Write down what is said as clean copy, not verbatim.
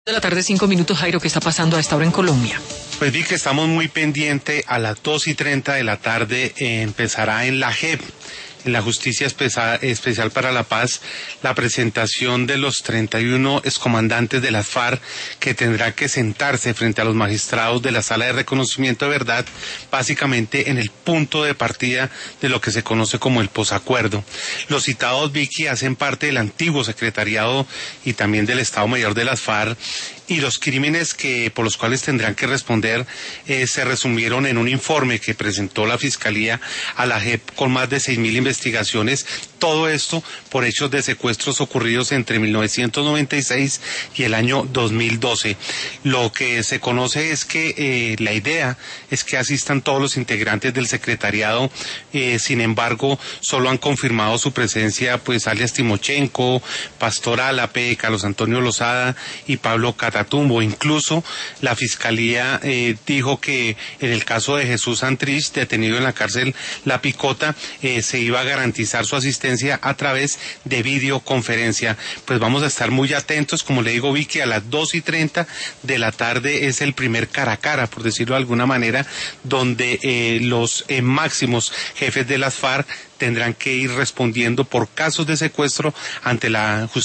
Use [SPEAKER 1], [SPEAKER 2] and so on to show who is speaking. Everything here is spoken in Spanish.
[SPEAKER 1] De la tarde, 5 minutos, Jairo, ¿qué está pasando a esta hora en Colombia?
[SPEAKER 2] Pues vi que estamos muy pendientes. A las 2:30 de la tarde empezará en la JEP, en la Justicia Especial para la Paz, la presentación de los 31 excomandantes de las FARC, que tendrá que sentarse frente a los magistrados de la Sala de Reconocimiento de Verdad, básicamente en el punto de partida de lo que se conoce como el posacuerdo. Los citados, Vicky, hacen parte del antiguo secretariado y también del Estado Mayor de las FARC, y los crímenes por los cuales tendrán que responder se resumieron en un informe que presentó la Fiscalía a la JEP con más de 6.000 investigaciones, todo esto por hechos de secuestros ocurridos entre 1996 y el año 2012. Lo que se conoce es que la idea es que asistan todos los integrantes del secretariado, sin embargo, solo han confirmado su presencia pues alias Timochenko, Pastor Álape, Carlos Antonio Lozada y Pablo Catatumbo. Incluso la Fiscalía dijo que en el caso de Jesús Santrich, detenido en la cárcel La Picota, se iba a garantizar su asistencia a través de videoconferencia. Pues vamos a estar muy atentos. Como le digo, Vicky, a las 2:30 de la tarde es el primer cara a cara, por decirlo de alguna manera, donde los máximos jefes de las FARC tendrán que ir respondiendo por casos de secuestro ante la justicia.